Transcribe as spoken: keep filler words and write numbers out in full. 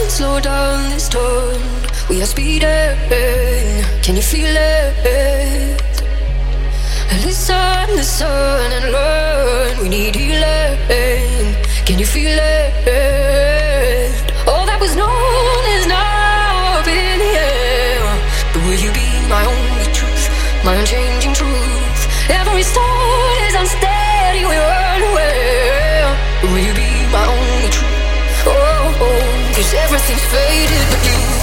slow down this turn. We are speeding. Can you feel it? Listen, listen and learn. We need healing. Can you feel it? All that was known is now up in the air. But will you be my only truth, my unchanging truth? Every stone is unsteady, we run away. But will you be my only truth? Oh, oh, 'cause everything's faded but you.